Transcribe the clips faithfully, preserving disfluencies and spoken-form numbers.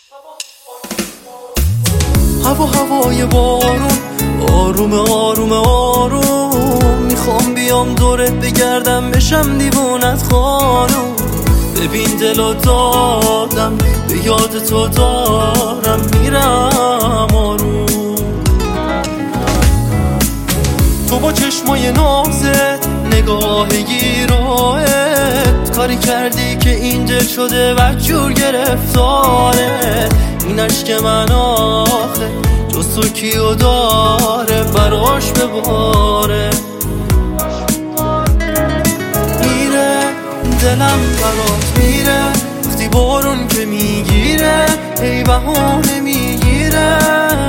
هوا هوای بارون، آروم آروم آروم، میخوام بیام دورت بگردم بشم دیوونت خانم. ببین دلو دادم به یاد تو دارم میرم آروم. تو با چشمای نازت، نگاه گیراهت، کاری کردی که این دل شده وجور گرفتاره. این عشق من آخه جز تو کیو داره براش بباره. میره دلم برات میره وقتی بارون که میگیره، ای بهانه میگیره.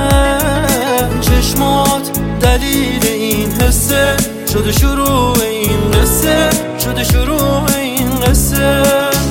چشمات دلیل این حسه، شده شروع این قصه، شده شروع این قصه.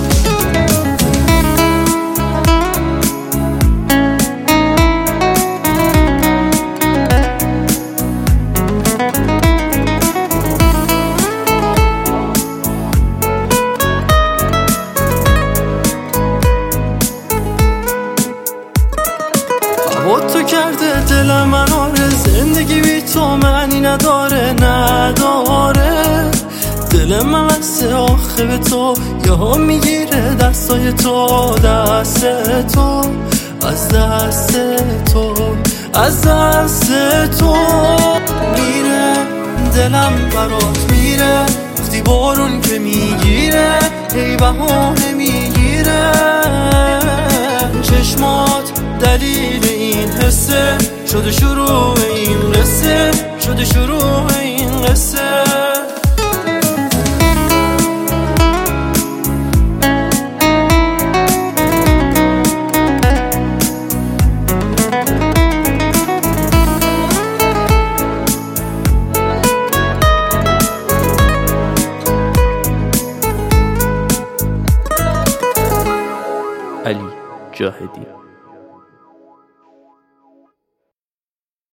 با تو کرده دل من آره، زندگی بی تو معنی نداره نداره. دل من مثل آخه به تو یهو میگیره، دستای تو دست تو از دست تو از دست تو. میره دلم برات میره وقتی بارون که میگیره، ای بهانه میگیره. چشمات دلیل این حسه، شده شروع این قصه، شده شروع این قصه. علی جاهدی.